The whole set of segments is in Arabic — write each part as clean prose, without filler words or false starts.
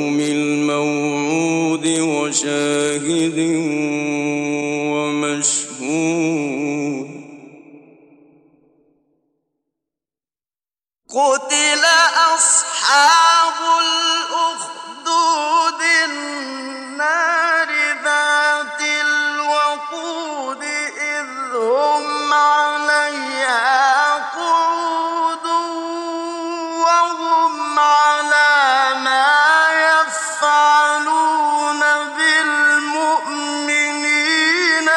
واليوم الموعود وشاهد ومشهود قتل أصحاب الأخدود النار ذات الوقود إذ هم عليها قعود وهم على ما يفعلون بالمؤمنين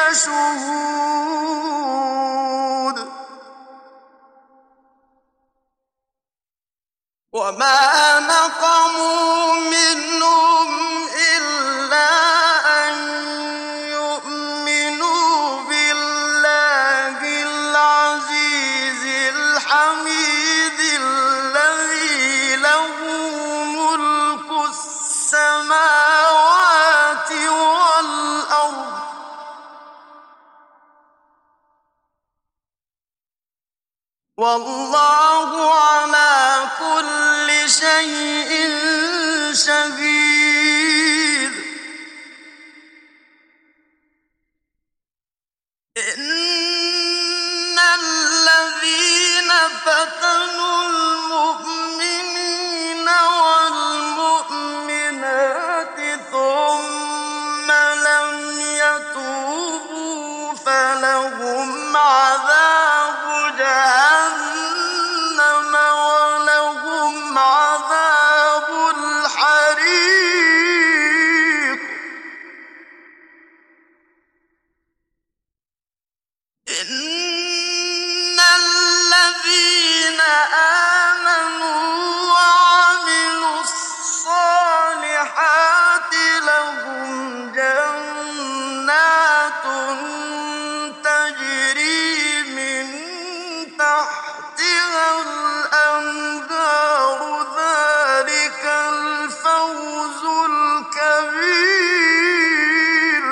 شهود وما نقموا منهم إلا أن يؤمنوا بالله العزيز الحميد الذي له ملك السماوات والأرض والله على كل شيء شهيد إن الذين فتنوا المؤمنين والمؤمنات ثم لم يتوبوا فلهم عذاب جهنم ولهم عذاب الحريق إن الذين آمنوا وعملوا الصالحات لهم جنات تجري من تحتها الأنهار ذلك الفوز الكبير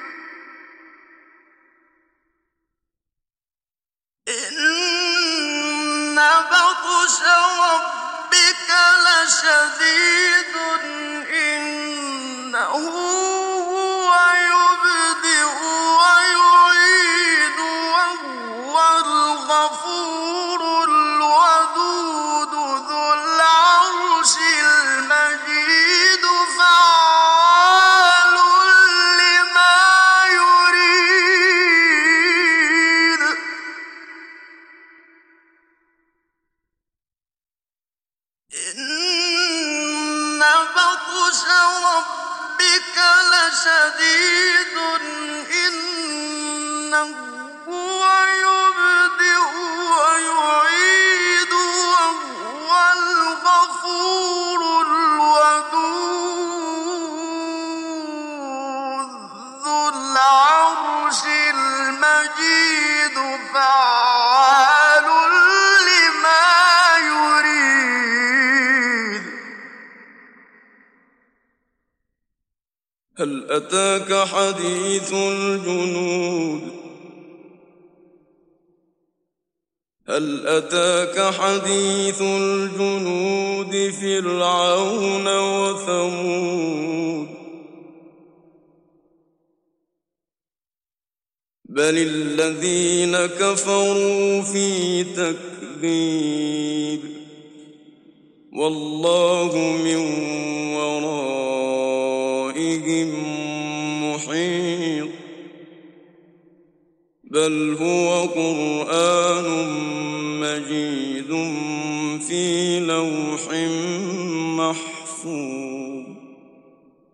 إن بطش ربك لشديد إنه هو يبدئ ويعيد وهو الغفور الودود ذو العرش المجيد فعال لما يريد إن بطش ربك لشديد إنه هو يبدئ ويعيد وهو الغفور الودود ذو العرش المجيد فعال لما يريد هل أتاك حديث الجنود هل أتاك حديث الجنود فرعون وثمود بل الذين كفروا في تكذيب والله من ورائهم محيط بل هو قرآن مجيد في لوح محفوظ